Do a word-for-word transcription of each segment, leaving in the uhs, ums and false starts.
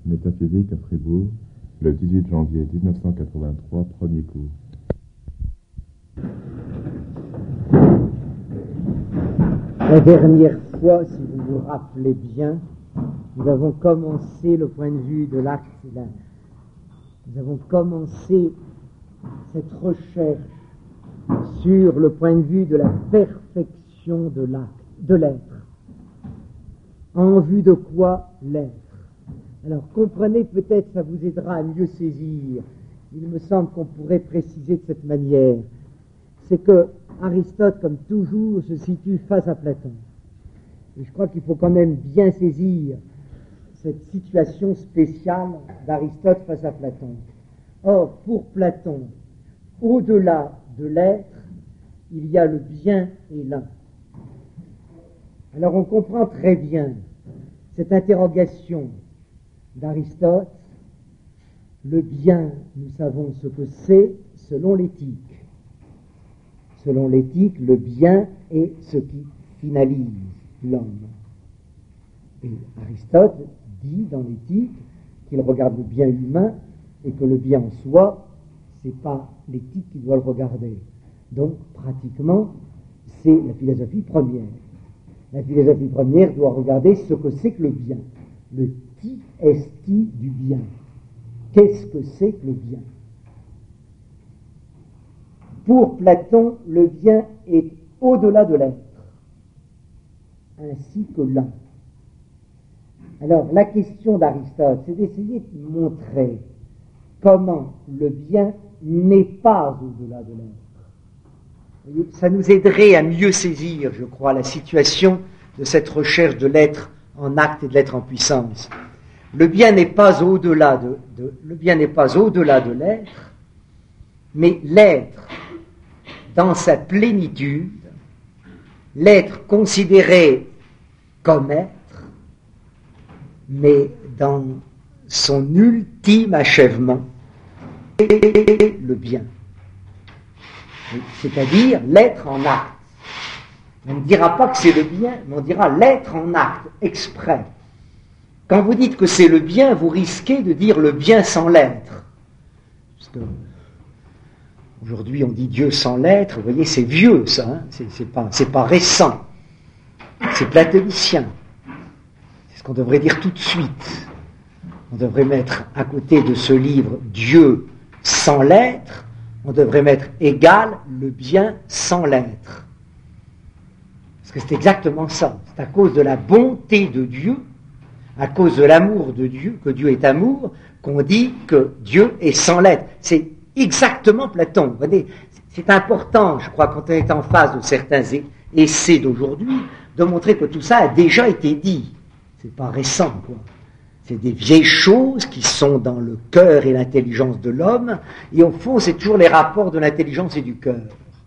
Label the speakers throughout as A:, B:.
A: Métaphysique à Fribourg, le dix-huit janvier dix-neuf cent quatre-vingt-trois, premier cours.
B: La dernière fois, si vous vous rappelez bien, nous avons commencé le point de vue de l'acte. Nous avons commencé cette recherche sur le point de vue de la perfection de l'acte, de l'être. En vue de quoi l'être? Alors comprenez, peut-être ça vous aidera à mieux saisir. Il me semble qu'on pourrait préciser de cette manière. C'est que Aristote, comme toujours, se situe face à Platon. Et je crois qu'il faut quand même bien saisir cette situation spéciale d'Aristote face à Platon. Or, pour Platon, au-delà de l'être, il y a le bien et l'un. Alors on comprend très bien cette interrogation d'Aristote. Le bien, nous savons ce que c'est selon l'éthique. Selon l'éthique, le bien est ce qui finalise l'homme. Et Aristote dit dans l'éthique qu'il regarde le bien humain et que le bien en soi, c'est pas l'éthique qui doit le regarder. Donc, pratiquement, c'est la philosophie première. La philosophie première doit regarder ce que c'est que le bien. Le ti esti du bien. Qu'est-ce que c'est que le bien? Pour Platon, le bien est au-delà de l'être, ainsi que l'un. Alors, la question d'Aristote, c'est d'essayer de montrer comment le bien n'est pas au-delà de l'être. Ça nous aiderait à mieux saisir, je crois, la situation de cette recherche de l'être en acte et de l'être en puissance. Le bien n'est pas au-delà de, de le bien n'est pas au-delà de l'être, mais l'être dans sa plénitude, l'être considéré comme être, mais dans son ultime achèvement, le bien. C'est-à-dire l'être en acte. On ne dira pas que c'est le bien, mais on dira l'être en acte, exprès. Quand vous dites que c'est le bien, vous risquez de dire le bien sans l'être. Parce que aujourd'hui, on dit Dieu sans l'être, vous voyez, c'est vieux, ça, hein, c'est, c'est, pas, c'est pas récent, c'est platonicien. C'est ce qu'on devrait dire tout de suite. On devrait mettre à côté de ce livre Dieu sans l'être, on devrait mettre égal le bien sans l'être. Parce que c'est exactement ça. C'est à cause de la bonté de Dieu, à cause de l'amour de Dieu, que Dieu est amour, qu'on dit que Dieu est sans l'être. C'est exactement Platon. Vous voyez, c'est important, je crois, quand on est en face de certains essais d'aujourd'hui, de montrer que tout ça a déjà été dit. C'est pas récent, quoi. C'est des vieilles choses qui sont dans le cœur et l'intelligence de l'homme, et au fond, c'est toujours les rapports de l'intelligence et du cœur.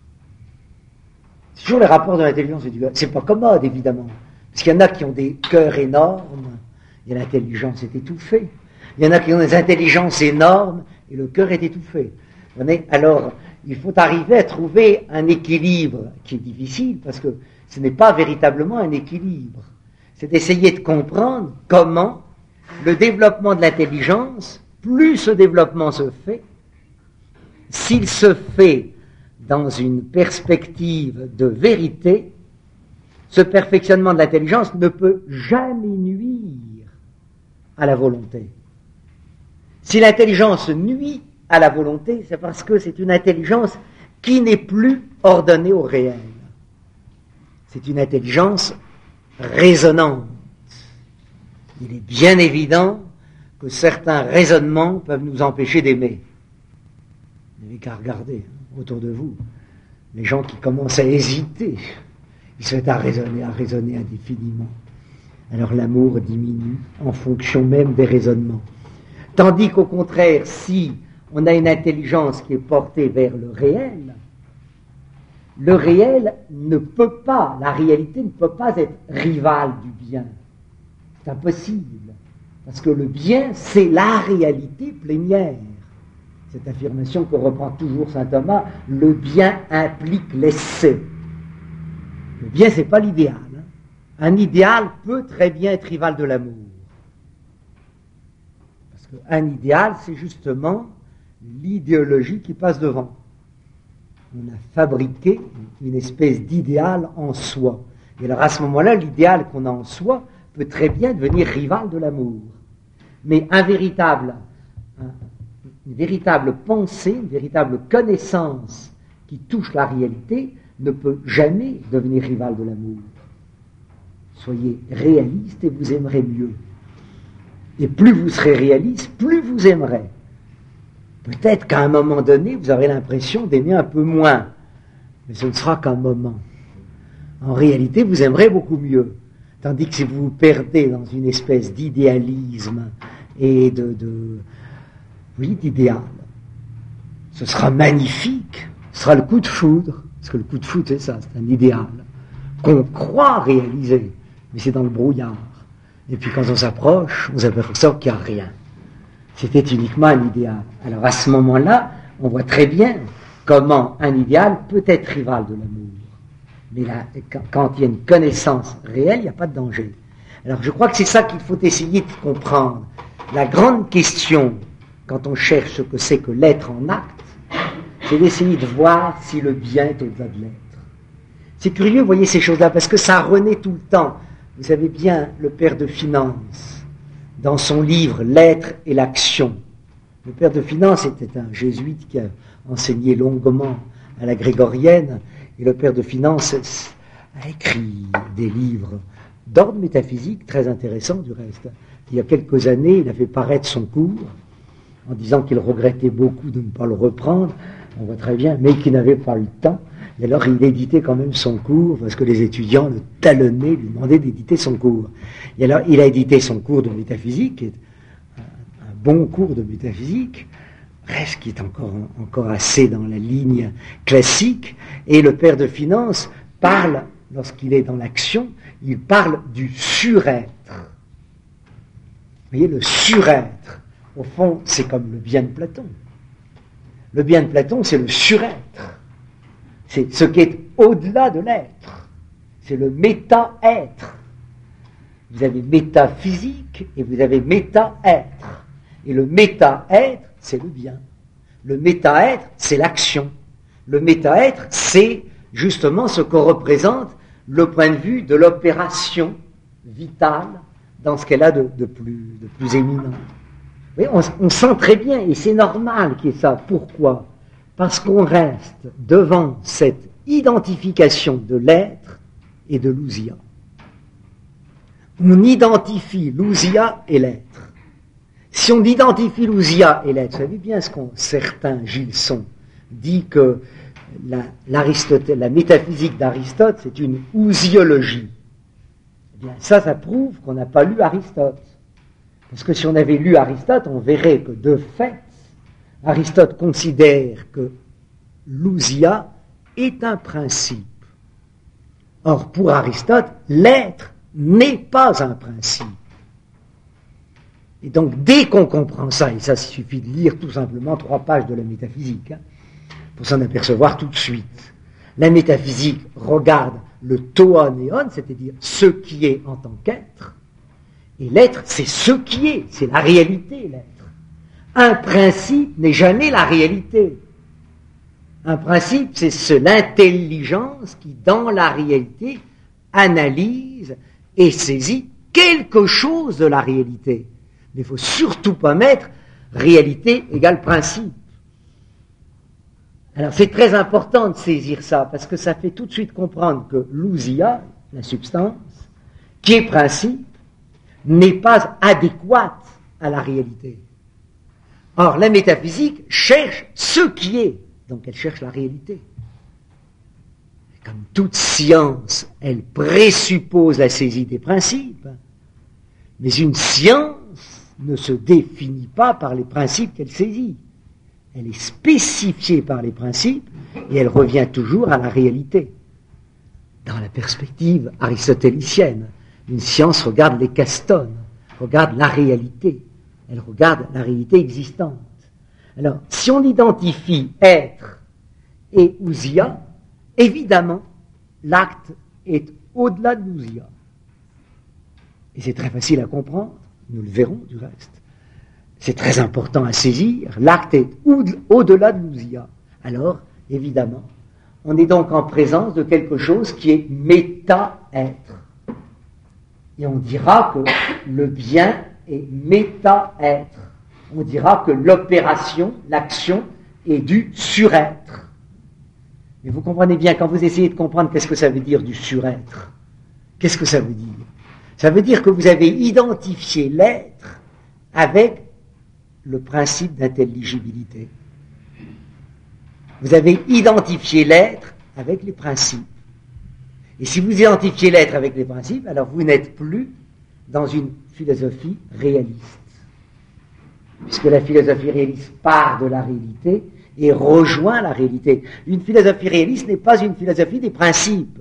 B: C'est toujours les rapports de l'intelligence et du cœur. C'est pas commode, évidemment, parce qu'il y en a qui ont des cœurs énormes, et l'intelligence est étouffée. Il y en a qui ont des intelligences énormes, et le cœur est étouffé. Alors, il faut arriver à trouver un équilibre qui est difficile, parce que ce n'est pas véritablement un équilibre. C'est d'essayer de comprendre comment le développement de l'intelligence, plus ce développement se fait, s'il se fait dans une perspective de vérité, ce perfectionnement de l'intelligence ne peut jamais nuire à la volonté. Si l'intelligence nuit à la volonté, c'est parce que c'est une intelligence qui n'est plus ordonnée au réel. C'est une intelligence raisonnante. Il est bien évident que certains raisonnements peuvent nous empêcher d'aimer. Vous n'avez qu'à regarder hein, autour de vous. Les gens qui commencent à hésiter, ils se mettent à raisonner, à raisonner indéfiniment. Alors l'amour diminue en fonction même des raisonnements. Tandis qu'au contraire, si on a une intelligence qui est portée vers le réel, le réel ne peut pas, la réalité ne peut pas être rivale du bien. C'est impossible. Parce que le bien, c'est la réalité plénière. Cette affirmation que reprend toujours saint Thomas, le bien implique l'essai. Le bien, c'est pas l'idéal. Hein. Un idéal peut très bien être rival de l'amour. Un idéal, c'est justement l'idéologie qui passe devant. On a fabriqué une espèce d'idéal en soi. Et alors à ce moment-là, l'idéal qu'on a en soi peut très bien devenir rival de l'amour. Mais un véritable, un, une véritable pensée, une véritable connaissance qui touche la réalité ne peut jamais devenir rival de l'amour. Soyez réaliste et vous aimerez mieux. Et plus vous serez réaliste, plus vous aimerez. Peut-être qu'à un moment donné, vous aurez l'impression d'aimer un peu moins. Mais ce ne sera qu'un moment. En réalité, vous aimerez beaucoup mieux. Tandis que si vous vous perdez dans une espèce d'idéalisme et de, de oui, d'idéal, ce sera magnifique. Ce sera le coup de foudre. Parce que le coup de foudre, c'est ça, c'est un idéal qu'on croit réaliser. Mais c'est dans le brouillard. Et puis quand on s'approche, on s'aperçoit qu'il n'y a rien. C'était uniquement un idéal. Alors à ce moment-là, on voit très bien comment un idéal peut être rival de l'amour. Mais là, quand, quand il y a une connaissance réelle, il n'y a pas de danger. Alors je crois que c'est ça qu'il faut essayer de comprendre. La grande question, quand on cherche ce que c'est que l'être en acte, c'est d'essayer de voir si le bien est au-delà de l'être. C'est curieux, vous voyez ces choses-là, parce que ça renaît tout le temps. Vous savez bien, le père de Finance, dans son livre « L'être et l'action », le père de Finance était un jésuite qui a enseigné longuement à la grégorienne, et le père de Finance a écrit des livres d'ordre métaphysique, très intéressants du reste. Il y a quelques années, il a fait paraître son cours, en disant qu'il regrettait beaucoup de ne pas le reprendre, on voit très bien, mais qu'il n'avait pas eu le temps. Et alors il éditait quand même son cours, parce que les étudiants le talonnaient, lui demandaient d'éditer son cours. Et alors il a édité son cours de métaphysique, qui est un, un bon cours de métaphysique, reste qui est encore, encore assez dans la ligne classique, et le père de Finance parle, lorsqu'il est dans l'action, il parle du surêtre. Vous voyez, le surêtre, au fond, c'est comme le bien de Platon. Le bien de Platon, c'est le surêtre. C'est ce qui est au-delà de l'être. C'est le méta-être. Vous avez métaphysique et vous avez méta-être. Et le méta-être, c'est le bien. Le méta-être, c'est l'action. Le méta-être, c'est justement ce que représente le point de vue de l'opération vitale dans ce qu'elle a de, de, plus, de plus éminent. Oui, on, on sent très bien, et c'est normal qu'il y ait ça. Pourquoi ? Parce qu'on reste devant cette identification de l'être et de l'ousia. On identifie l'ousia et l'être. Si on identifie l'ousia et l'être, vous savez bien ce qu'un certain Gilson dit que la, la métaphysique d'Aristote, c'est une ousiologie. Eh bien, ça, ça prouve qu'on n'a pas lu Aristote. Parce que si on avait lu Aristote, on verrait que de fait, Aristote considère que l'ousia est un principe. Or, pour Aristote, l'être n'est pas un principe. Et donc, dès qu'on comprend ça, et ça suffit de lire tout simplement trois pages de la métaphysique, hein, pour s'en apercevoir tout de suite. La métaphysique regarde le toa néon, c'est-à-dire ce qui est en tant qu'être, et l'être, c'est ce qui est, c'est la réalité, l'être. Un principe n'est jamais la réalité. Un principe, c'est ce, l'intelligence qui, dans la réalité, analyse et saisit quelque chose de la réalité. Mais il ne faut surtout pas mettre réalité égale principe. Alors c'est très important de saisir ça, parce que ça fait tout de suite comprendre que l'ousia, la substance, qui est principe, n'est pas adéquate à la réalité. Or, la métaphysique cherche ce qui est, donc elle cherche la réalité. Comme toute science, elle présuppose la saisie des principes, mais une science ne se définit pas par les principes qu'elle saisit. Elle est spécifiée par les principes et elle revient toujours à la réalité. Dans la perspective aristotélicienne, une science regarde les castones, regarde la réalité. Elle regarde la réalité existante. Alors, si on identifie être et ousia, évidemment, l'acte est au-delà de l'ousia. Et c'est très facile à comprendre, nous le verrons du reste. c'est très important à saisir, l'acte est au-delà de l'ousia. Alors, évidemment, on est donc en présence de quelque chose qui est méta-être. Et on dira que le bien est méta-être. On dira que l'opération, l'action, est du surêtre. Mais vous comprenez bien, quand vous essayez de comprendre qu'est-ce que ça veut dire du surêtre, qu'est-ce que ça veut dire? Ça veut dire que vous avez identifié l'être avec le principe d'intelligibilité. Vous avez identifié l'être avec les principes. Et si vous identifiez l'être avec les principes, alors vous n'êtes plus dans une philosophie réaliste. Puisque la philosophie réaliste part de la réalité et rejoint la réalité. Une philosophie réaliste n'est pas une philosophie des principes.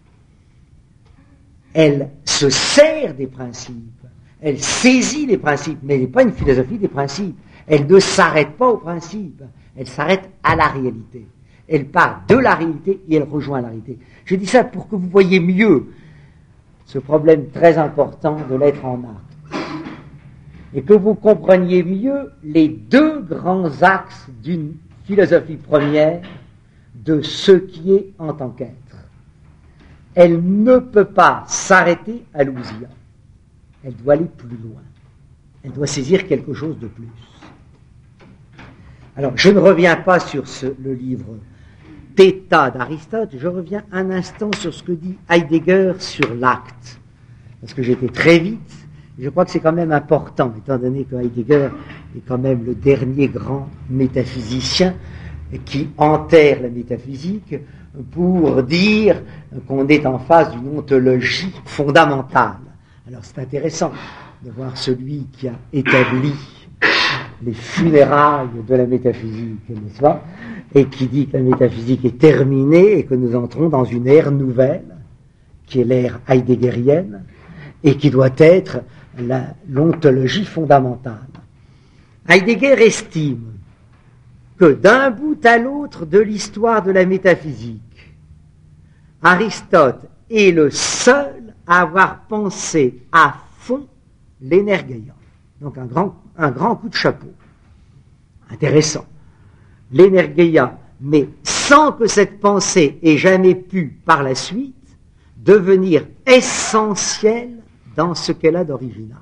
B: Elle se sert des principes, elle saisit les principes, mais elle n'est pas une philosophie des principes. Elle ne s'arrête pas aux principes, elle s'arrête à la réalité. Elle part de la réalité et elle rejoint la réalité. Je dis ça pour que vous voyez mieux ce problème très important de l'être en acte. Et que vous compreniez mieux les deux grands axes d'une philosophie première de ce qui est en tant qu'être. Elle ne peut pas s'arrêter à l'ousia. Elle doit aller plus loin. Elle doit saisir quelque chose de plus. Alors, je ne reviens pas sur ce, le livre Theta d'Aristote, je reviens un instant sur ce que dit Heidegger sur l'acte. Parce que j'étais très vite, et je crois que c'est quand même important, étant donné que Heidegger est quand même le dernier grand métaphysicien qui enterre la métaphysique, pour dire qu'on est en face d'une ontologie fondamentale. Alors c'est intéressant de voir celui qui a établi les funérailles de la métaphysique, n'est-ce pas, et qui dit que la métaphysique est terminée et que nous entrons dans une ère nouvelle, qui est l'ère heideggerienne, et qui doit être la, l'ontologie fondamentale. Heidegger estime que d'un bout à l'autre de l'histoire de la métaphysique, Aristote est le seul à avoir pensé à fond l'énergeia. Donc un grand, un grand coup de chapeau. Intéressant. L'énergeia, mais sans que cette pensée ait jamais pu, par la suite, devenir essentielle dans ce qu'elle a d'original.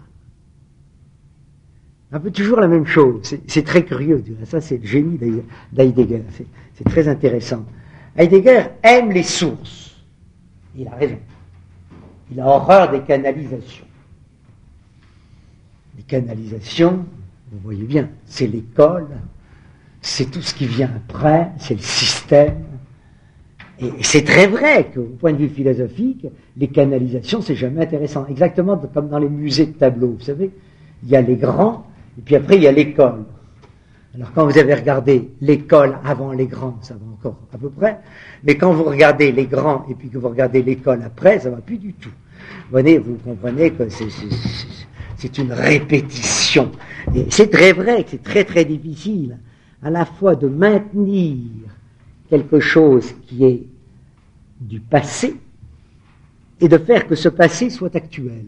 B: Un peu toujours la même chose, c'est, c'est très curieux, ça c'est le génie d'Heidegger, c'est, c'est très intéressant. Heidegger aime les sources, il a raison, il a horreur des canalisations. Les canalisations, vous voyez bien, c'est l'école, c'est tout ce qui vient après, c'est le système, et c'est très vrai qu'au point de vue philosophique, les canalisations c'est jamais intéressant, exactement comme dans les musées de tableaux, vous savez, il y a les grands, et puis après, il y a l'école. Alors, quand vous avez regardé l'école avant les grands, ça va encore à peu près. Mais quand vous regardez les grands et puis que vous regardez l'école après, ça va plus du tout. Vous voyez, vous comprenez que c'est, c'est, c'est, c'est une répétition. Et c'est très vrai que c'est très très difficile à la fois de maintenir quelque chose qui est du passé et de faire que ce passé soit actuel.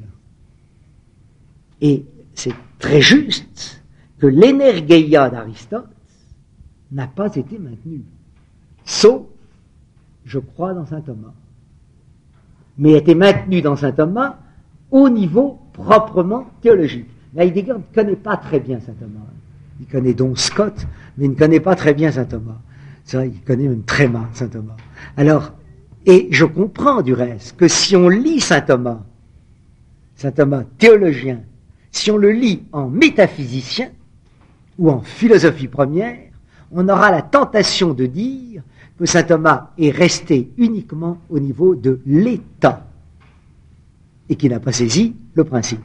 B: Et c'est très juste que l'énergeia d'Aristote n'a pas été maintenue, sauf, je crois, dans saint Thomas. Mais a été maintenue dans saint Thomas au niveau proprement théologique. Mais Heidegger ne connaît pas très bien saint Thomas. Il connaît donc Scott, mais il ne connaît pas très bien saint Thomas. C'est vrai, il connaît même très mal saint Thomas. Alors, et je comprends du reste que si on lit saint Thomas, saint Thomas théologien, si on le lit en métaphysicien ou en philosophie première, on aura la tentation de dire que saint Thomas est resté uniquement au niveau de l'état et qu'il n'a pas saisi le principe.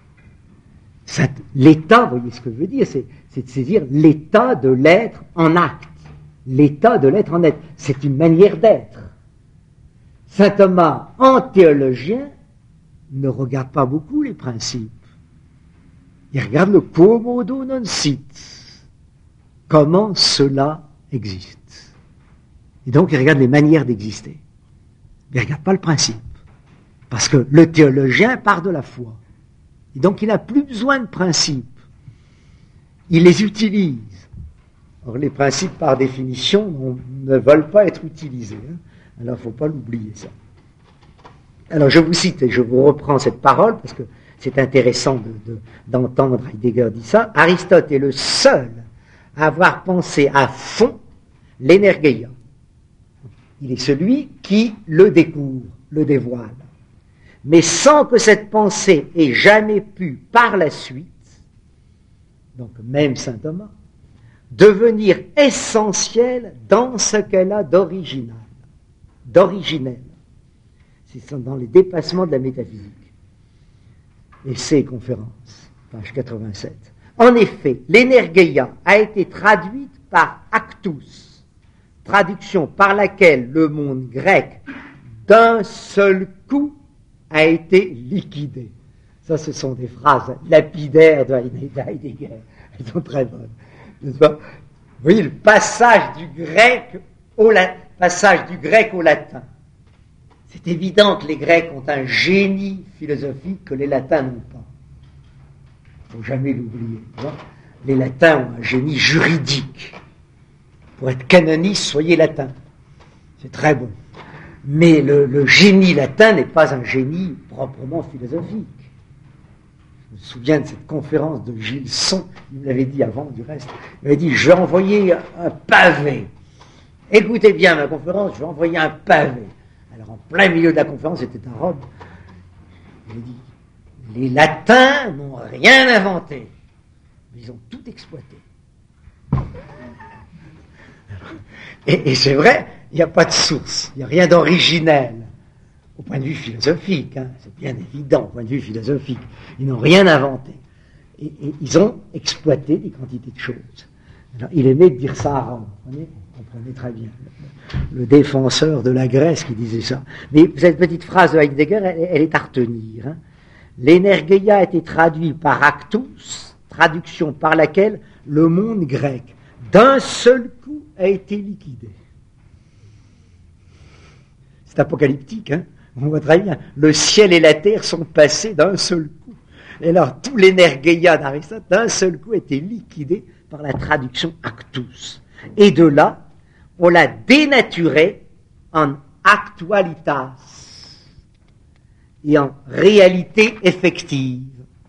B: L'état, vous voyez ce que je veux dire, c'est, c'est de saisir l'état de l'être en acte. L'état de l'être en être. C'est une manière d'être. Saint Thomas, en théologien, ne regarde pas beaucoup les principes. Il regarde le quomodo non sit. Comment cela existe. Et donc il regarde les manières d'exister. Mais il ne regarde pas le principe. Parce que le théologien part de la foi. Et donc il n'a plus besoin de principe. il les utilise. Or, les principes, par définition, on, ne veulent pas être utilisés. Hein. Alors, il ne faut pas l'oublier, ça. Alors, je vous cite et je vous reprends cette parole, parce que c'est intéressant de, de, d'entendre Heidegger dire ça. Aristote est le seul à avoir pensé à fond l'énergeia. Il est celui qui le découvre, le dévoile. Mais sans que cette pensée ait jamais pu, par la suite, donc même saint Thomas, devenir essentielle dans ce qu'elle a d'original, d'originel. C'est dans les dépassements de la métaphysique. Essai et conférence, page quatre-vingt-sept. En effet, l'énergeia a été traduite par actus, traduction par laquelle le monde grec, d'un seul coup, a été liquidé. Ça, ce sont des phrases lapidaires de Heidegger. Elles sont très bonnes. N'est-ce pas ? Vous voyez le passage du grec au la... passage du grec au latin. C'est évident que les Grecs ont un génie philosophique que les Latins n'ont pas. Il ne faut jamais l'oublier. Les Latins ont un génie juridique. Pour être canoniste, soyez latin. C'est très bon. Mais le, le génie latin n'est pas un génie proprement philosophique. Je me souviens de cette conférence de Gilson, il me l'avait dit avant du reste. Il m'avait dit, je vais envoyer un pavé. Écoutez bien ma conférence, je vais envoyer un pavé. Alors en plein milieu de la conférence, c'était à Rome. Il a dit, les Latins n'ont rien inventé. Ils ont tout exploité. Et, et c'est vrai, il n'y a pas de source, il n'y a rien d'originel. Au point de vue philosophique, hein, c'est bien évident, au point de vue philosophique. Ils n'ont rien inventé. Et, et ils ont exploité des quantités de choses. Alors, il aimait dire ça à Rome, vous comprenez, vous comprenez très bien. Le, le défenseur de la Grèce qui disait ça. Mais cette petite phrase de Heidegger, elle, elle est à retenir. Hein. L'énergeia a été traduit par actus, traduction par laquelle le monde grec, d'un seul coup, a été liquidé. C'est apocalyptique, hein. On voit très bien. Le ciel et la terre sont passés d'un seul coup. Et alors, tout l'énergeia d'Aristote, d'un seul coup, a été liquidé par la traduction actus. Et de là, on l'a dénaturé en actualitas et en réalité effective.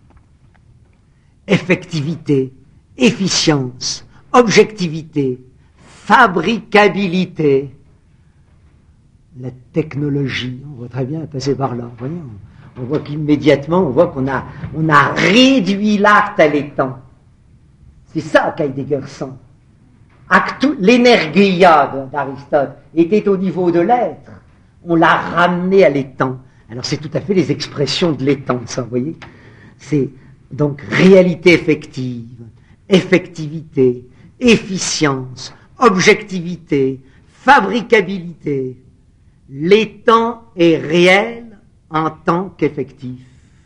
B: Effectivité, efficience, objectivité, fabricabilité. La technologie, on voit très bien passer par là. Voyons, on voit qu'immédiatement, on voit qu'on a, on a réduit l'acte à l'étang. C'est ça qu'Heidegger sent. Actu, l'énergeia d'Aristote était au niveau de l'être. On l'a ramené à l'étang. Alors c'est tout à fait les expressions de l'étang, ça, vous voyez. C'est donc réalité effective, effectivité, efficience, objectivité, fabricabilité. L'étang est réel en tant qu'effectif.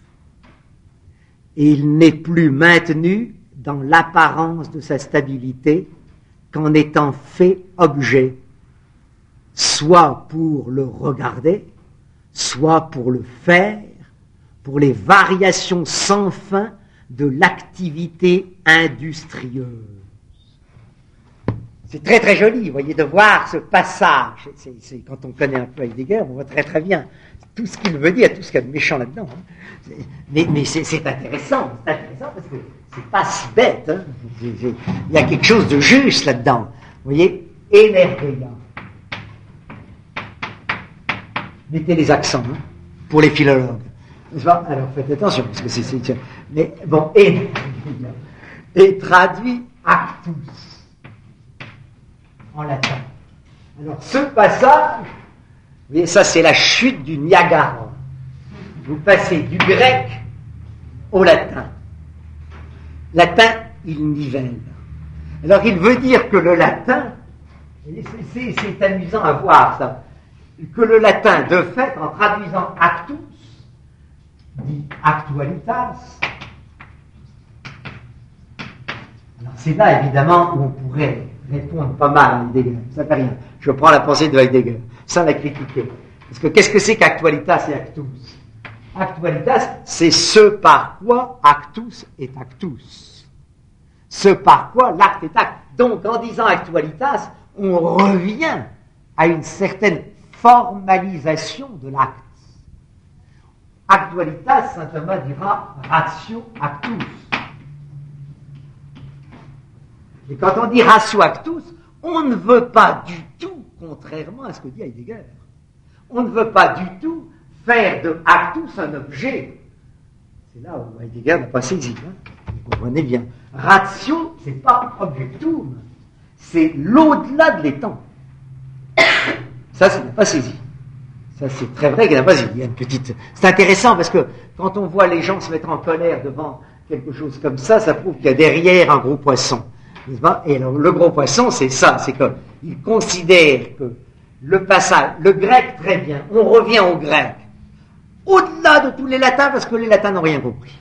B: Et il n'est plus maintenu dans l'apparence de sa stabilité qu'en étant fait objet, soit pour le regarder, soit pour le faire, pour les variations sans fin de l'activité industrieuse. C'est très très joli, vous voyez, de voir ce passage. C'est, c'est, quand on connaît un peu Heidegger, on voit très très bien tout ce qu'il veut dire, tout ce qu'il y a de méchant là-dedans. Hein. Mais, mais c'est, c'est intéressant, c'est intéressant parce que c'est pas si bête. Hein. C'est, c'est, il y a quelque chose de juste là-dedans. Vous voyez, énergeia. Mettez les accents hein, pour les philologues. N'est-ce pas? Alors faites attention parce que c'est, c'est mais bon, énergeia est traduit actus en latin. Alors ce passage, vous voyez, ça c'est la chute du Niagara. Vous passez du grec au latin. Latin, il nivelle. Alors il veut dire que le latin, c'est, c'est, c'est amusant à voir ça, que le latin, de fait, en traduisant actus, dit actualitas. Alors c'est là évidemment où on pourrait répondre pas mal à Heidegger, ça fait rien. Je prends la pensée de Heidegger, sans la critiquer. Parce que qu'est-ce que c'est qu'actualitas et actus? Actualitas, c'est ce par quoi actus est actus. ce par quoi l'acte est acte. Donc, en disant actualitas, on revient à une certaine formalisation de l'acte. Actualitas, saint Thomas dira ratio actus. Et quand on dit ratio actus, on ne veut pas du tout, contrairement à ce que dit Heidegger, on ne veut pas du tout faire de actus un objet. C'est là où Heidegger n'a pas saisi, hein. Vous comprenez bien. Ratio, c'est pas objectum, c'est l'au-delà de l'étang. Ça, c'est n'a pas saisi. Ça, c'est très vrai qu'il n'a pas saisi. Il y a une petite. C'est intéressant parce que quand on voit les gens se mettre en colère devant quelque chose comme ça, ça prouve qu'il y a derrière un gros poisson. N'est-ce pas? Et alors, le gros poisson, c'est ça, c'est qu'il considère que le passage, le grec, très bien, on revient au grec, au-delà de tous les latins, parce que les latins n'ont rien compris.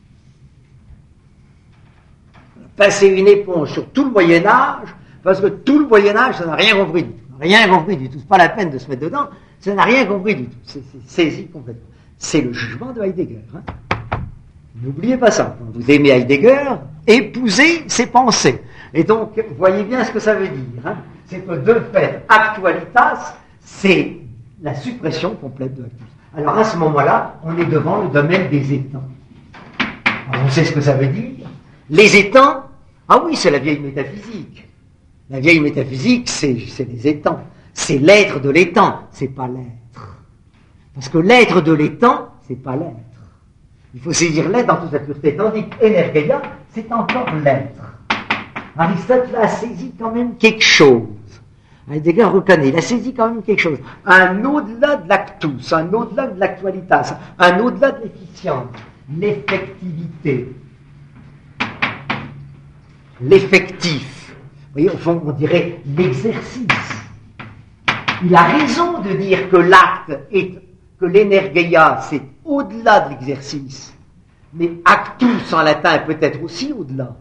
B: Passer une éponge sur tout le Moyen-Âge, parce que tout le Moyen-Âge, ça n'a rien compris du tout. Rien compris du tout. C'est pas la peine de se mettre dedans, ça n'a rien compris du tout. C'est, c'est saisi complètement. C'est le jugement de Heidegger. Hein. N'oubliez pas ça. Quand vous aimez Heidegger, épousez ses pensées. Et donc, voyez bien ce que ça veut dire. Hein. C'est que de fait, actualitas, c'est la suppression complète de actus. Alors à ce moment-là, on est devant le domaine des étangs. Alors, on sait ce que ça veut dire. Les étangs, ah oui, c'est la vieille métaphysique. La vieille métaphysique, c'est, c'est les étangs. C'est l'être de l'étang, c'est pas l'être. Parce que l'être de l'étang, c'est pas l'être. Il faut saisir l'être dans toute sa pureté. Tandis qu'énergeia, c'est encore l'être. Aristote l'a saisi quand même quelque chose. Heidegger reconnaît, il a saisi quand même quelque chose. Un au-delà de l'actus, un au-delà de l'actualitas, un au-delà de l'efficience, l'effectivité, l'effectif. Vous voyez, au fond, on dirait l'exercice. Il a raison de dire que l'acte est, que l'énergeia, c'est au-delà de l'exercice. Mais actus en latin est peut-être aussi au-delà.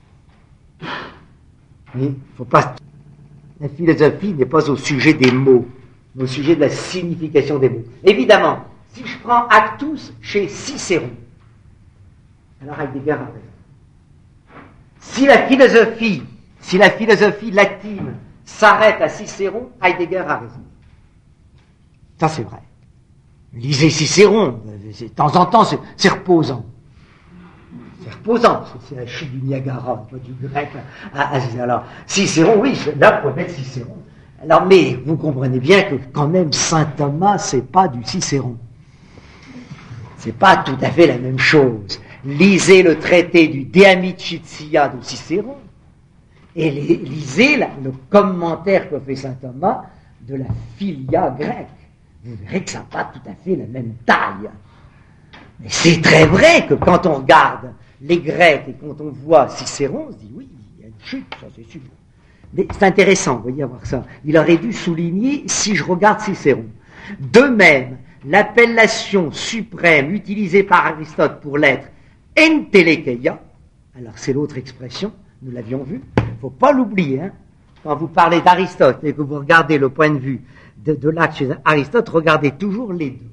B: Mais il ne faut pas. La philosophie n'est pas au sujet des mots, mais au sujet de la signification des mots. Évidemment, si je prends actus chez Cicéron, alors Heidegger a raison. Si la philosophie, si la philosophie latine s'arrête à Cicéron, Heidegger a raison. Ça, c'est vrai. Lisez Cicéron, de temps en temps, c'est, c'est reposant. C'est reposant, parce que c'est la chute du Niagara, du grec à, à, à alors, Cicéron, oui, là, pour mettre Cicéron. Alors, mais vous comprenez bien que quand même, saint Thomas, c'est pas du Cicéron. C'est pas tout à fait la même chose. Lisez le traité du De Amicitia de Cicéron, et les, lisez la, le commentaire que fait saint Thomas de la Philia grecque. Vous verrez que ça n'a pas tout à fait la même taille. Mais c'est très vrai que quand on regarde les Grecs et quand on voit Cicéron, on se dit oui, il y a une chute, ça c'est sûr. Mais c'est intéressant, vous voyez, à voir ça. Il aurait dû souligner si je regarde Cicéron. De même, l'appellation suprême utilisée par Aristote pour l'être entelekeia, alors c'est l'autre expression, nous l'avions vu, il ne faut pas l'oublier, hein. Quand vous parlez d'Aristote et que vous regardez le point de vue de, de l'acte chez Aristote, regardez toujours les deux.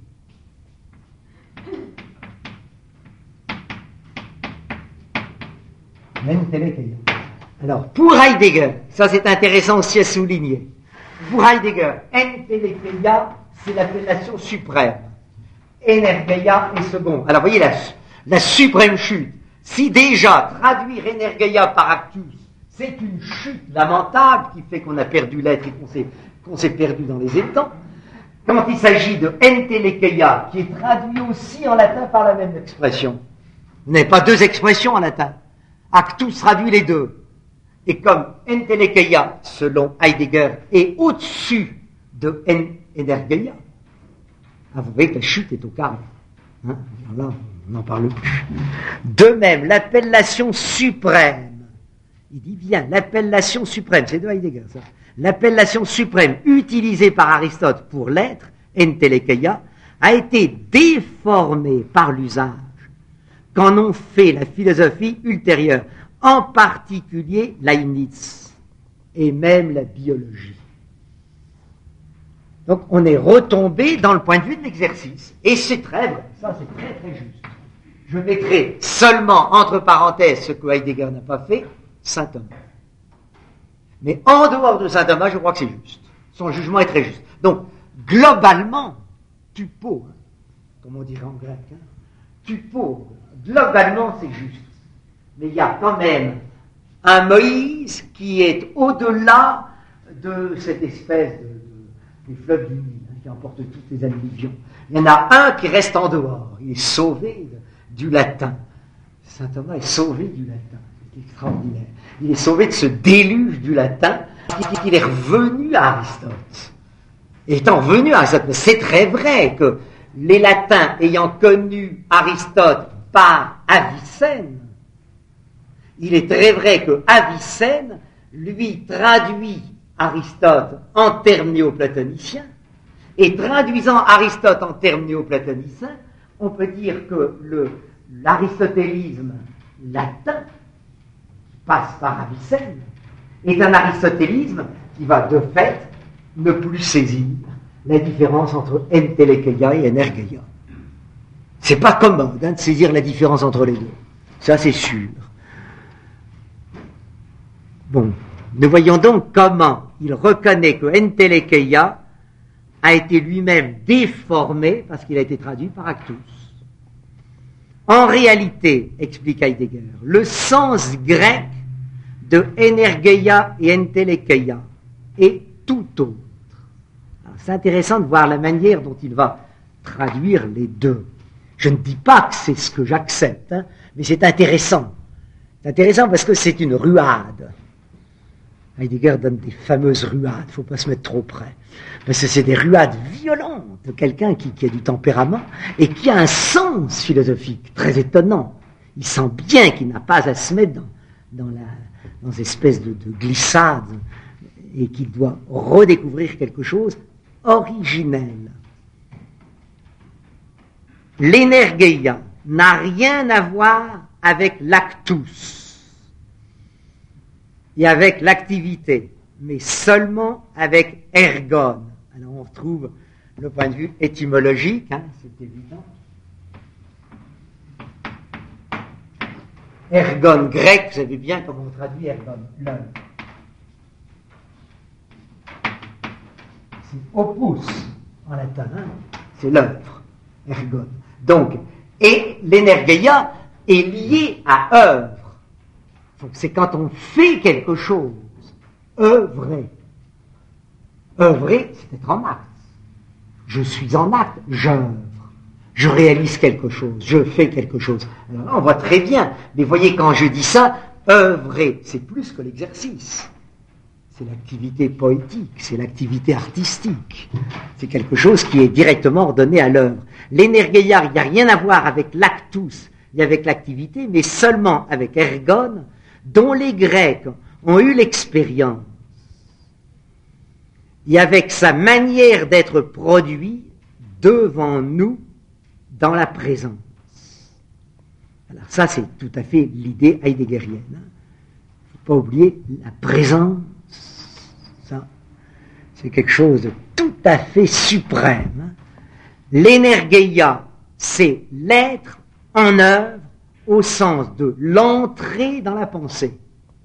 B: Alors, pour Heidegger, ça c'est intéressant aussi à souligner, pour Heidegger, entelekeia, c'est l'appellation suprême. Energeia est second. Alors, vous voyez la, la suprême chute. Si déjà, traduire energeia par actus, c'est une chute lamentable qui fait qu'on a perdu l'être et qu'on s'est, qu'on s'est perdu dans les étangs, quand il s'agit de entelekeia, qui est traduit aussi en latin par la même expression, vous n'avez pas deux expressions en latin. Actus traduit les deux. Et comme entelekeia, selon Heidegger, est au-dessus de energeia, ah, vous voyez que la chute est au carré. Hein? Là, on n'en parle plus. De même, l'appellation suprême, il dit bien, l'appellation suprême, c'est de Heidegger ça, l'appellation suprême utilisée par Aristote pour l'être, entelekeia, a été déformée par l'usage qu'en ont fait la philosophie ultérieure, en particulier Leibniz, et même la biologie. Donc on est retombé dans le point de vue de l'exercice, et c'est très vrai, ça c'est très très juste. Je mettrai seulement entre parenthèses ce que Heidegger n'a pas fait, saint Thomas. Mais en dehors de saint Thomas, je crois que c'est juste. Son jugement est très juste. Donc, globalement, tupo, hein, comme on dirait en grec, hein, tupo, globalement c'est juste. Mais il y a quand même un Moïse qui est au-delà de cette espèce de, de, des fleuves du Nil, hein, qui emportent toutes les alluvions. Il y en a un qui reste en dehors. Il est sauvé de, du latin. Saint Thomas est sauvé du latin. C'est extraordinaire. Il est sauvé de ce déluge du latin. Il est revenu à Aristote. Étant revenu à Aristote, mais c'est très vrai que les latins ayant connu Aristote par Avicenne, il est très vrai que Avicenne lui traduit Aristote en termes néoplatoniciens, et traduisant Aristote en termes néoplatoniciens, on peut dire que le, l'aristotélisme latin, qui passe par Avicenne, est un aristotélisme qui va de fait ne plus saisir la différence entre entelecheia et energeia. C'est pas commode hein, de saisir la différence entre les deux. Ça, c'est sûr. Bon, nous voyons donc comment il reconnaît que entelecheia a été lui-même déformé parce qu'il a été traduit par Actus. En réalité, explique Heidegger, le sens grec de energeia et entelecheia est tout autre. Alors, c'est intéressant de voir la manière dont il va traduire les deux. Je ne dis pas que c'est ce que j'accepte, hein, mais c'est intéressant. C'est intéressant parce que c'est une ruade. Heidegger donne des fameuses ruades, il ne faut pas se mettre trop près. Parce que c'est des ruades violentes de quelqu'un qui, qui a du tempérament et qui a un sens philosophique très étonnant. Il sent bien qu'il n'a pas à se mettre dans, dans, la, dans une espèce de, de glissade et qu'il doit redécouvrir quelque chose originel. L'energeia n'a rien à voir avec l'actus et avec l'activité, mais seulement avec ergon. Alors on retrouve le point de vue étymologique, hein, c'est évident. Ergon grec, vous savez bien comment on traduit ergon, l'œuvre. C'est opus en latin, hein, c'est l'œuvre, ergon. Donc, et l'energeia est liée à œuvre. Donc, c'est quand on fait quelque chose, œuvrer. Œuvrer, c'est être en acte. Je suis en acte, j'œuvre. Je réalise quelque chose, je fais quelque chose. Alors là, on voit très bien. Mais voyez, quand je dis ça, œuvrer, c'est plus que l'exercice. C'est l'activité poétique, c'est l'activité artistique. C'est quelque chose qui est directement ordonné à l'œuvre. L'energeia, il n'y a rien à voir avec l'actus et avec l'activité, mais seulement avec ergon, dont les Grecs ont eu l'expérience, et avec sa manière d'être produit devant nous dans la présence. Alors ça, c'est tout à fait l'idée heideggerienne. Il ne faut pas oublier la présence. Ça, c'est quelque chose de tout à fait suprême. L'energeia, c'est l'être en œuvre au sens de l'entrée dans la pensée.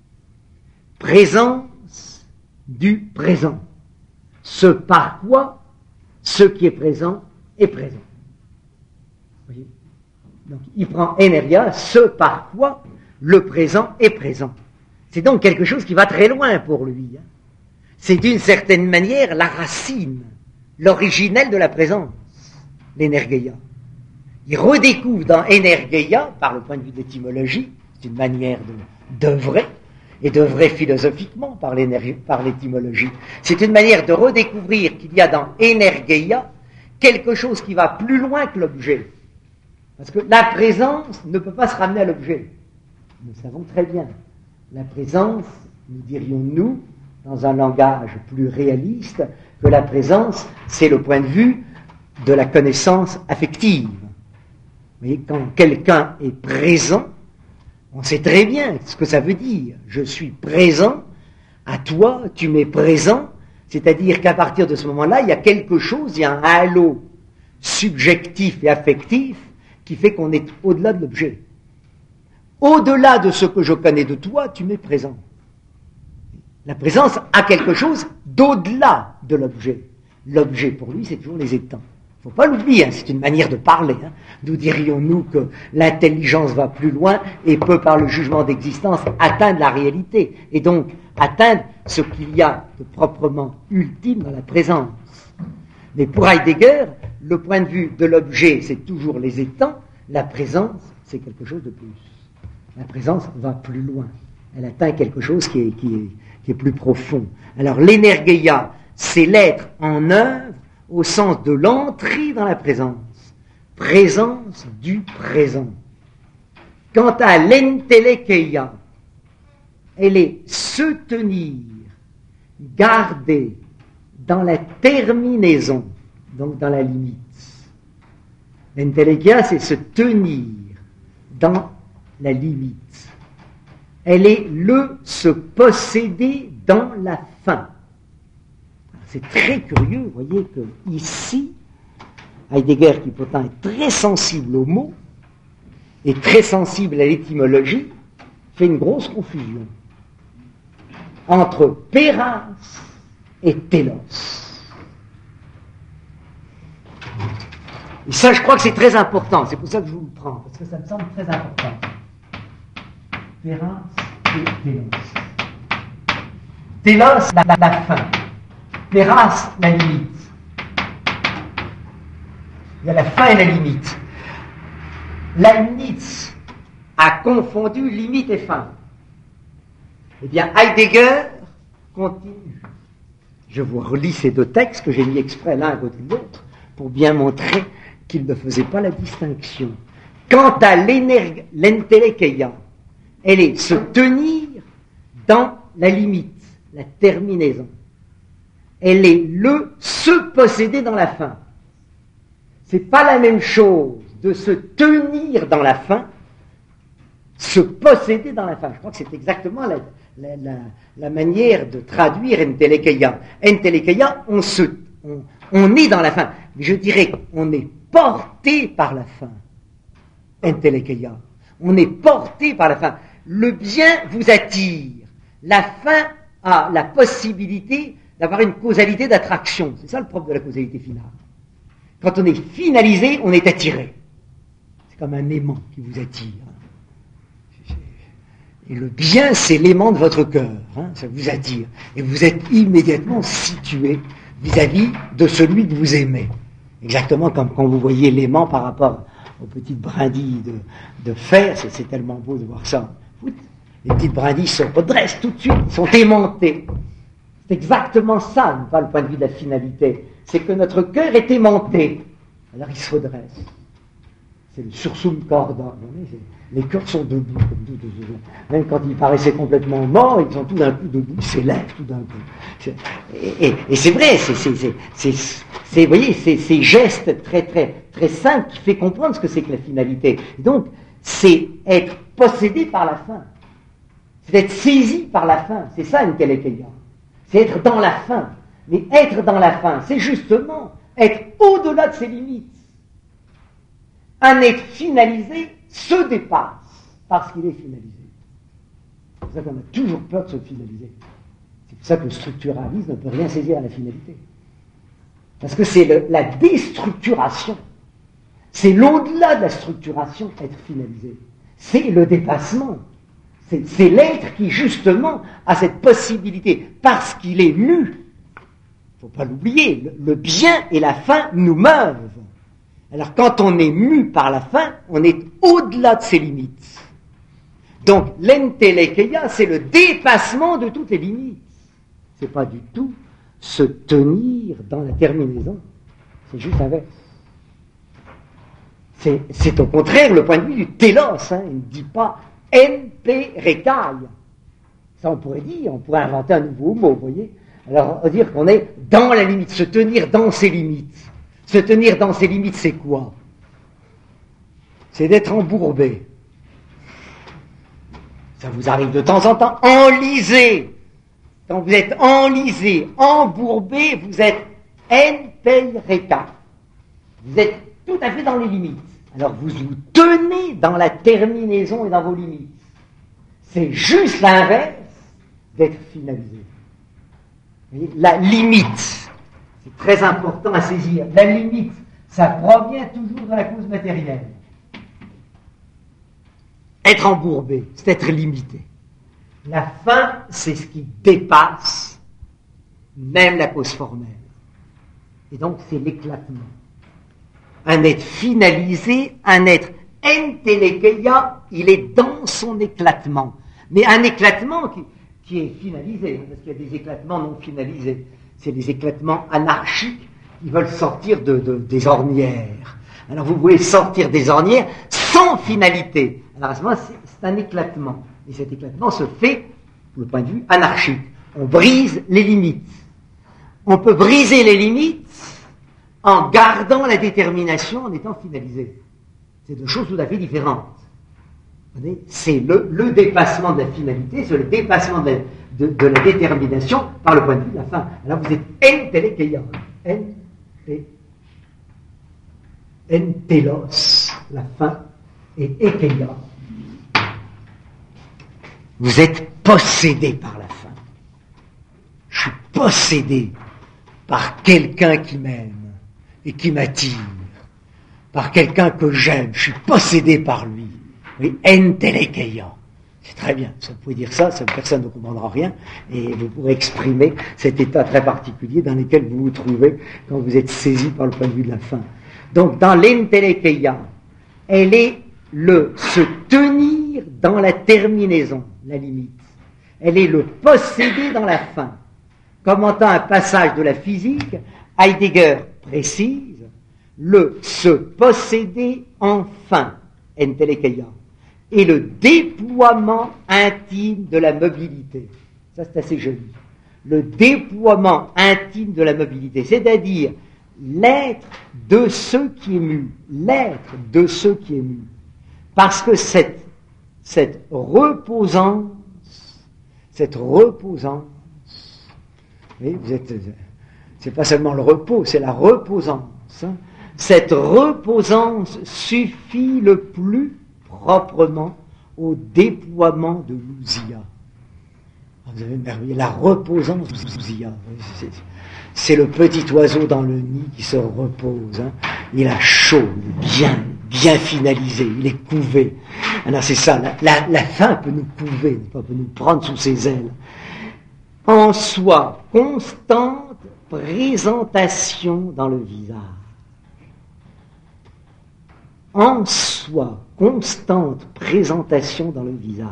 B: Présence du présent. Ce par quoi ce qui est présent est présent. Vous voyez ? Donc il prend energia, ce par quoi le présent est présent. C'est donc quelque chose qui va très loin pour lui. Hein. C'est d'une certaine manière la racine, l'originel de la présence, l'energeia. Il redécouvre dans energeia, par le point de vue de l'étymologie, c'est une manière de, d'œuvrer, et d'œuvrer philosophiquement par, par l'étymologie. C'est une manière de redécouvrir qu'il y a dans energeia quelque chose qui va plus loin que l'objet. Parce que la présence ne peut pas se ramener à l'objet. Nous le savons très bien. La présence, nous dirions-nous, dans un langage plus réaliste, que la présence, c'est le point de vue de la connaissance affective. Vous voyez, quand quelqu'un est présent, on sait très bien ce que ça veut dire. Je suis présent à toi, tu m'es présent, c'est-à-dire qu'à partir de ce moment-là, il y a quelque chose, il y a un halo subjectif et affectif qui fait qu'on est au-delà de l'objet. Au-delà de ce que je connais de toi, tu m'es présent. La présence a quelque chose d'au-delà de l'objet. L'objet, pour lui, c'est toujours les étangs. Il ne faut pas l'oublier, hein, c'est une manière de parler. Hein. Nous dirions-nous que l'intelligence va plus loin et peut, par le jugement d'existence, atteindre la réalité, et donc atteindre ce qu'il y a de proprement ultime dans la présence. Mais pour Heidegger, le point de vue de l'objet, c'est toujours les étangs, la présence, c'est quelque chose de plus. La présence va plus loin. Elle atteint quelque chose qui est, qui est, qui est plus profond. Alors l'énergeia, c'est l'être en œuvre au sens de l'entrée dans la présence. Présence du présent. Quant à l'entelecheia, elle est se tenir, garder dans la terminaison, donc dans la limite. L'entelecheia, c'est se tenir dans la limite. Elle est le se posséder dans la fin. C'est très curieux, vous voyez que ici, Heidegger, qui pourtant est très sensible aux mots, et très sensible à l'étymologie, fait une grosse confusion entre péras et télos. Et ça, je crois que c'est très important, c'est pour ça que je vous le prends, parce que ça me semble très important. Péras et télos. Télos, la, la, la fin. Péras, la limite. Il y a la fin et la limite. Leibniz a confondu limite et fin. Eh bien, Heidegger continue. Je vous relis ces deux textes que j'ai mis exprès l'un à côté de l'autre pour bien montrer qu'il ne faisait pas la distinction. Quant à l'entelecheia, elle est se tenir dans la limite, la terminaison. Elle est le se posséder dans la fin. C'est pas la même chose de se tenir dans la fin, se posséder dans la fin. Je crois que c'est exactement la, la, la, la manière de traduire entelecheia. Entelecheia, on se, on, on est dans la fin. Mais je dirais qu'on est porté par la fin. Entelecheia. On est porté par la fin. Le bien vous attire. La fin a la possibilité d'avoir une causalité d'attraction. C'est ça le propre de la causalité finale. Quand on est finalisé, on est attiré. C'est comme un aimant qui vous attire. Et le bien, c'est l'aimant de votre cœur. Hein, ça vous attire. Et vous êtes immédiatement situé vis-à-vis de celui que vous aimez. Exactement comme quand vous voyez l'aimant par rapport aux petites brindilles de, de fer. C'est, c'est tellement beau de voir ça. Les petites brindilles se redressent tout de suite, sont aimantées. C'est exactement ça, non pas le point de vue de la finalité. C'est que notre cœur est aimanté. Alors il se redresse. C'est le sursum corda. Les cœurs sont debout, comme tout, tout, tout. Même quand ils paraissaient complètement morts, ils sont tout d'un coup debout, ils s'élèvent tout d'un coup. Et, et, et c'est vrai, c'est, c'est, c'est, c'est, c'est, vous voyez, c'est ces gestes très, très, très simples qui fait comprendre ce que c'est que la finalité. Donc, c'est être possédé par la fin. C'est être saisi par la fin. C'est ça une telecheia. C'est être dans la fin. Mais être dans la fin, c'est justement être au-delà de ses limites. Un être finalisé se dépasse parce qu'il est finalisé. C'est pour ça qu'on a toujours peur de se finaliser. C'est pour ça que le structuralisme ne peut rien saisir à la finalité. Parce que c'est le, la déstructuration. C'est l'au-delà de la structuration, être finalisé. C'est le dépassement. C'est, c'est l'être qui, justement, a cette possibilité, parce qu'il est mu. Il ne faut pas l'oublier, le, le bien et la fin nous meuvent. Alors, quand on est mu par la fin, on est au-delà de ses limites. Donc, l'entelecheia, c'est le dépassement de toutes les limites. Ce n'est pas du tout se tenir dans la terminaison. C'est juste l'inverse. C'est, c'est au contraire le point de vue du télos. Hein. Il ne dit pas enterekai. Ça, on pourrait dire, on pourrait inventer un nouveau mot, vous voyez. Alors, on va dire qu'on est dans la limite, se tenir dans ses limites. Se tenir dans ses limites, c'est quoi? C'est d'être embourbé. Ça vous arrive de temps en temps, enlisé. Quand vous êtes enlisé, embourbé, vous êtes enterekai. Vous êtes tout à fait dans les limites. alors vous vous tenez dans la terminaison et dans vos limites. C'est juste l'inverse d'être finalisé. La limite, c'est très important à saisir. La limite, ça provient toujours de la cause matérielle. Être embourbé, c'est être limité. La fin, c'est ce qui dépasse même la cause formelle. Et donc, c'est l'éclatement. Un être finalisé, un être entelekeia, il est dans son éclatement. Mais un éclatement qui, qui est finalisé, parce qu'il y a des éclatements non finalisés. C'est les éclatements anarchiques qui veulent sortir de, de, des ornières. Alors vous voulez sortir des ornières sans finalité. Alors à ce moment-là, c'est, c'est un éclatement. Et cet éclatement se fait, du point de vue anarchique. On brise les limites. On peut briser les limites en gardant la détermination en étant finalisé. C'est deux choses tout à fait différentes. C'est le, le dépassement de la finalité, c'est le dépassement de, de, de la détermination par le point de vue de la fin. Alors vous êtes entelekeia, entelos, la fin, et ekeia. Vous êtes possédé par la fin. Je suis possédé par quelqu'un qui m'aime et qui m'attire, par quelqu'un que j'aime. Je suis possédé par lui. Oui, entelekeia. C'est très bien. Ça, vous pouvez dire ça, ça, personne ne comprendra rien, et vous pourrez exprimer cet état très particulier dans lequel vous vous trouvez quand vous êtes saisi par le point de vue de la fin. Donc, dans l'entelekeia, elle est le se tenir dans la terminaison, la limite. Elle est le posséder dans la fin. Commentant un passage de la physique, Heidegger précise le se posséder en fin, entelekeia, et le déploiement intime de la mobilité. Ça, c'est assez joli. Le déploiement intime de la mobilité, c'est-à-dire l'être de ce qui est mu, l'être de ce qui est mu. Parce que cette, cette reposance, cette reposance, oui, vous êtes, c'est pas seulement le repos, c'est la reposance. Hein. Cette reposance suffit le plus proprement au déploiement de l'ousia. Vous avez merveilleux, la reposance de l'ousia. C'est, c'est le petit oiseau dans le nid qui se repose. Hein. Il a chaud, il est bien, bien finalisé, il est couvé. Alors c'est ça, la, la, la faim peut nous couver, peut nous prendre sous ses ailes. En soi, constante présentation dans le visage. En soi, constante présentation dans le visage.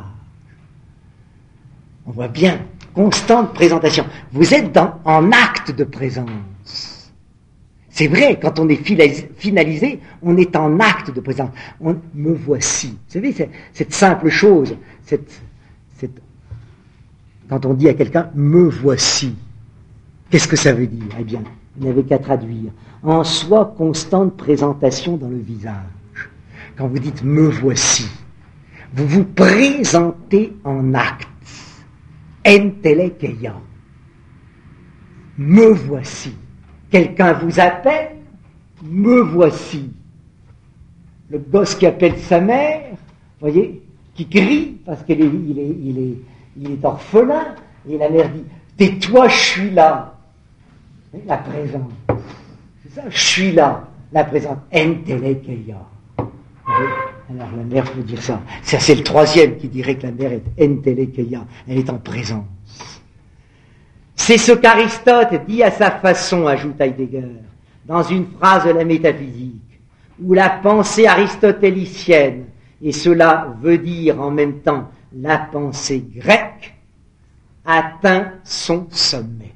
B: On voit bien, constante présentation. Vous êtes dans, en acte de présence. C'est vrai, quand on est finalisé, on est en acte de présence. On, me voici. Vous savez, cette, cette simple chose, cette, cette, quand on dit à quelqu'un, me voici, qu'est-ce que ça veut dire? Eh bien, vous n'avez qu'à traduire. En soi, constante présentation dans le visage. Quand vous dites me voici, vous vous présentez en acte. Entelekeia. Me voici. Quelqu'un vous appelle, me voici. Le gosse qui appelle sa mère, vous voyez, qui crie parce qu'il est, il est, il est, il est orphelin, et la mère dit, tais-toi, je suis là. La présence. C'est ça, je suis là. La présence. Entelekeia. Alors la mère peut dire ça. Ça, c'est le troisième qui dirait que la mère est entelekeia. Elle est en présence. C'est ce qu'Aristote dit à sa façon, ajoute Heidegger, dans une phrase de la métaphysique, où la pensée aristotélicienne, et cela veut dire en même temps la pensée grecque, atteint son sommet.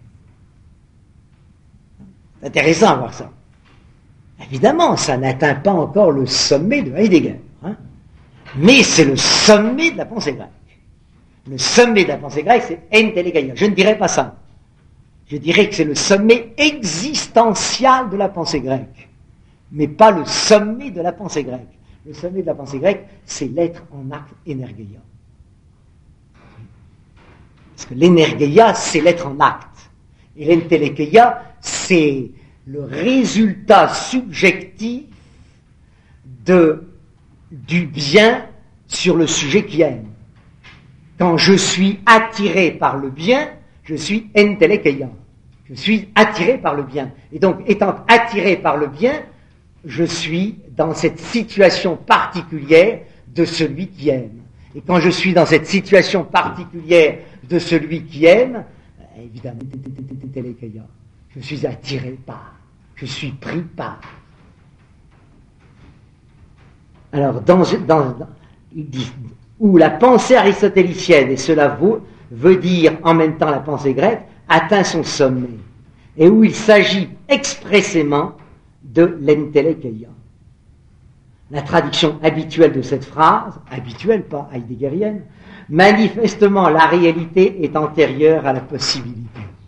B: C'est intéressant à voir ça. Évidemment, ça n'atteint pas encore le sommet de Heidegger, hein, mais c'est le sommet de la pensée grecque. Le sommet de la pensée grecque, c'est entelekeia. Je ne dirais pas ça. Je dirais que c'est le sommet existentiel de la pensée grecque, mais pas le sommet de la pensée grecque. Le sommet de la pensée grecque, c'est l'être en acte energeia. Parce que l'energeia, c'est l'être en acte. Et l'entelekeia, c'est le résultat subjectif de, du bien sur le sujet qui aime. Quand je suis attiré par le bien, je suis entelekeia. Je suis attiré par le bien. Et donc, étant attiré par le bien, je suis dans cette situation particulière de celui qui aime. Et quand je suis dans cette situation particulière de celui qui aime, évidemment, je suis attiré par, je suis pris par. Alors, dans, dans, dans il dit, où la pensée aristotélicienne, et cela vaut, veut dire en même temps la pensée grecque, atteint son sommet, et où il s'agit expressément de l'entelekeia. La traduction habituelle de cette phrase, habituelle, pas heideggerienne, manifestement la réalité est antérieure à la possibilité.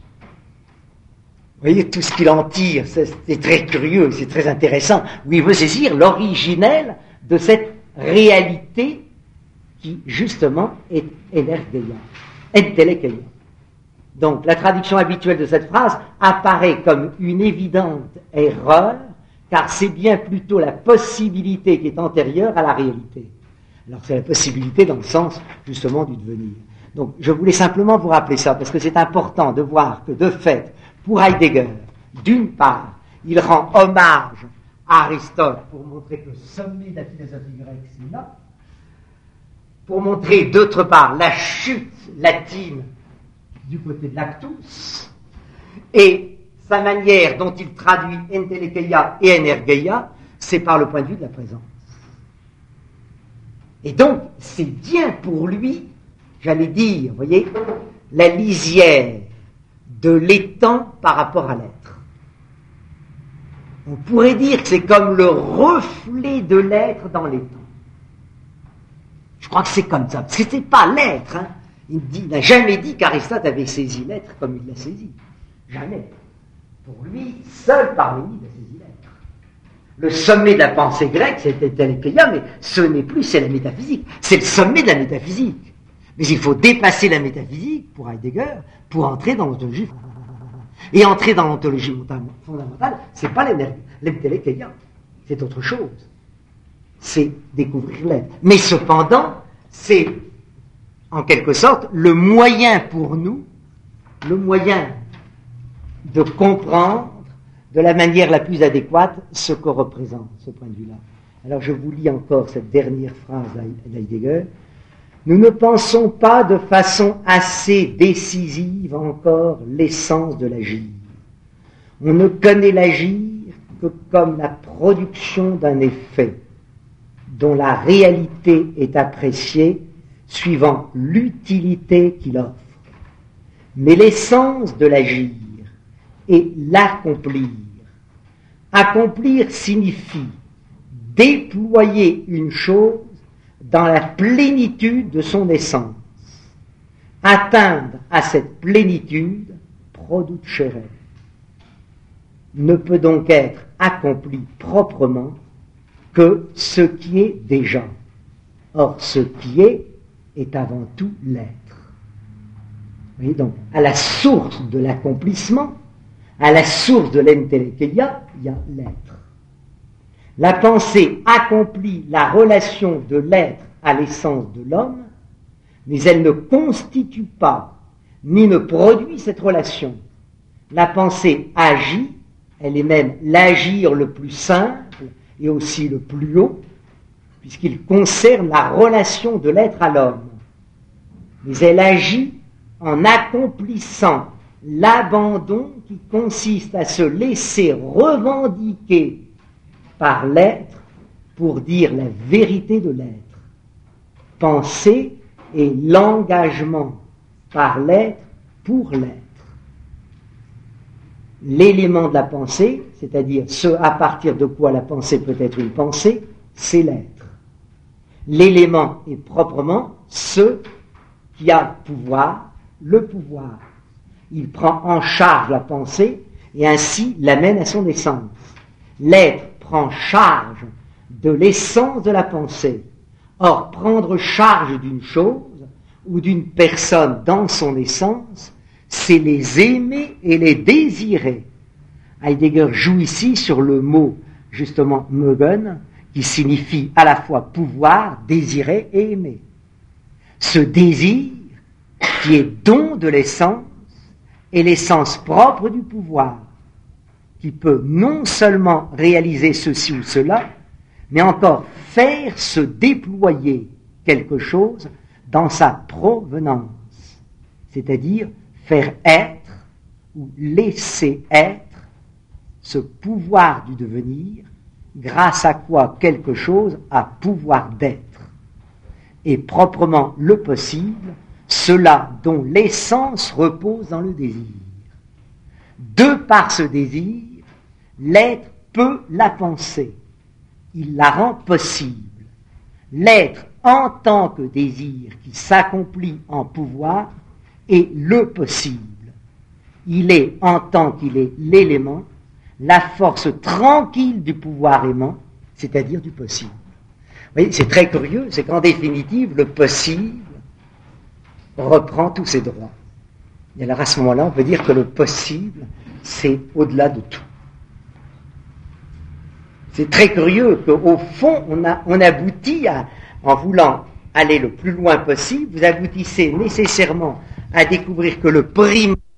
B: Vous voyez tout ce qu'il en tire, c'est très curieux, c'est très intéressant, où il veut saisir l'originel de cette réalité qui, justement, est energeia, entelekeia. Donc, la traduction habituelle de cette phrase apparaît comme une évidente erreur, car c'est bien plutôt la possibilité qui est antérieure à la réalité. Alors, c'est la possibilité dans le sens, justement, du devenir. Donc, je voulais simplement vous rappeler ça, parce que c'est important de voir que, de fait, pour Heidegger, d'une part, il rend hommage à Aristote pour montrer que le sommet de la philosophie grecque, c'est là, pour montrer, d'autre part, la chute latine du côté de l'actus, et sa manière dont il traduit entelekeia et energeia, c'est par le point de vue de la présence. Et donc, c'est bien pour lui, j'allais dire, vous voyez, la lisière de l'étang par rapport à l'être. On pourrait dire que c'est comme le reflet de l'être dans l'étang. Je crois que c'est comme ça, parce que ce n'est pas l'être, hein. Il n'a jamais dit qu'Aristote avait saisi l'être comme il l'a saisi. Jamais. Pour lui, seul Parménide a saisi l'être. Le sommet de la pensée grecque, c'était entelekeia, mais ce n'est plus, c'est la métaphysique. C'est le sommet de la métaphysique. Mais il faut dépasser la métaphysique, pour Heidegger, pour entrer dans l'ontologie fondamentale. Et entrer dans l'ontologie fondamentale, c'est pas l'entelekeia, c'est autre chose. C'est découvrir l'être. Mais cependant, c'est en quelque sorte, le moyen pour nous, le moyen de comprendre de la manière la plus adéquate ce que représente ce point de vue-là. Alors je vous lis encore cette dernière phrase d'Heidegger. Nous ne pensons pas de façon assez décisive encore l'essence de l'agir. On ne connaît l'agir que comme la production d'un effet dont la réalité est appréciée suivant l'utilité qu'il offre. Mais l'essence de l'agir est l'accomplir. Accomplir signifie déployer une chose dans la plénitude de son essence. Atteindre à cette plénitude, producere, ne peut donc être accompli proprement que ce qui est déjà. Or, ce qui est est avant tout l'être. Vous voyez, donc, à la source de l'accomplissement, à la source de l'entelekeia, il y a l'être. La pensée accomplit la relation de l'être à l'essence de l'homme, mais elle ne constitue pas, ni ne produit cette relation. La pensée agit, elle est même l'agir le plus simple et aussi le plus haut, puisqu'il concerne la relation de l'être à l'homme. Mais elle agit en accomplissant l'abandon qui consiste à se laisser revendiquer par l'être pour dire la vérité de l'être. Pensée est l'engagement par l'être pour l'être. L'élément de la pensée, c'est-à-dire ce à partir de quoi la pensée peut être une pensée, c'est l'être. L'élément est proprement ce qui a pouvoir, le pouvoir. Il prend en charge la pensée et ainsi l'amène à son essence. L'être prend charge de l'essence de la pensée. Or, prendre charge d'une chose ou d'une personne dans son essence, c'est les aimer et les désirer. Heidegger joue ici sur le mot, justement, mögen, qui signifie à la fois pouvoir, désirer et aimer. Ce désir, qui est don de l'essence, est l'essence propre du pouvoir, qui peut non seulement réaliser ceci ou cela, mais encore faire se déployer quelque chose dans sa provenance, c'est-à-dire faire être ou laisser être ce pouvoir du devenir, grâce à quoi quelque chose a pouvoir d'être, et proprement le possible, cela dont l'essence repose dans le désir. De par ce désir, l'être peut la penser, il la rend possible. L'être en tant que désir qui s'accomplit en pouvoir est le possible. Il est en tant qu'il est l'élément, la force tranquille du pouvoir aimant, c'est-à-dire du possible. Vous voyez, c'est très curieux, c'est qu'en définitive, le possible reprend tous ses droits. Et alors à ce moment-là, on peut dire que le possible, c'est au-delà de tout. C'est très curieux qu'au fond, on, a, on aboutit à, en voulant aller le plus loin possible, vous aboutissez nécessairement à découvrir que le primordial